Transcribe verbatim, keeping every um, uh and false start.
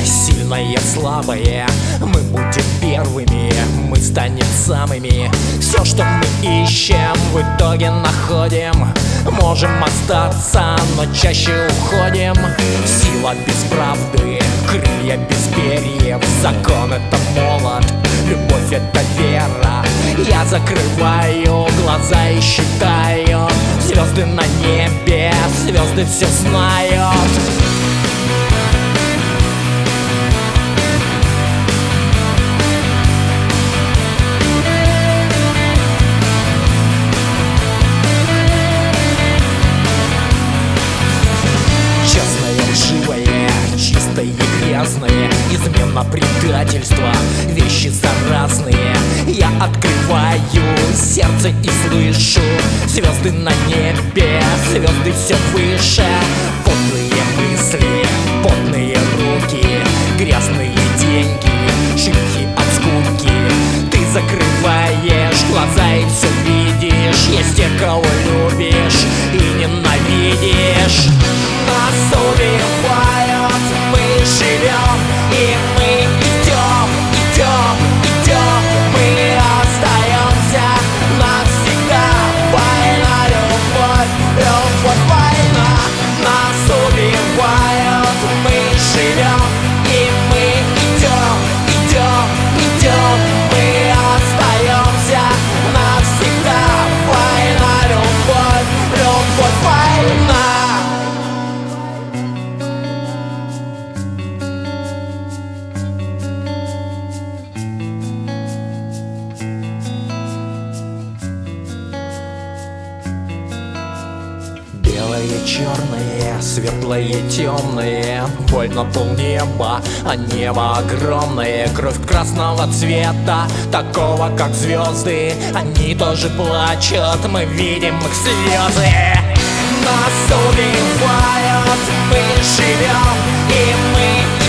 сильные, слабые, мы будем первыми, мы станем самыми. Все, что мы ищем, в итоге находим. Можем остаться, но чаще уходим. Сила без правды, крылья без перьев. Закон — это молот, любовь — это вера. Я закрываю глаза и считаю звезды на небе, звезды все знают. Чистое и грязное, измена, предательство, вещи заразные. Я открываю сердце и слышу звезды на небе, звезды все выше. Потные мысли, потные руки, грязные деньги, шлюхи от скуки. Ты закрываешь глаза и все видишь. Есть те, кого любишь и ненавидишь. Нас убивают, мы живем, и мы идем, идем, идем. Мы остаемся навсегда. Война, любовь, любовь, война. Нас убивают, мы живем, и мы идем, идем, идем. Мы остаемся навсегда. Война, любовь, любовь, война. Белое, черное, светлое, темное. Боль на полнеба, а небо огромное. Кровь красного цвета, такого как звезды. Они тоже плачут, мы видим их слезы. Нас убивают, мы живем, и мы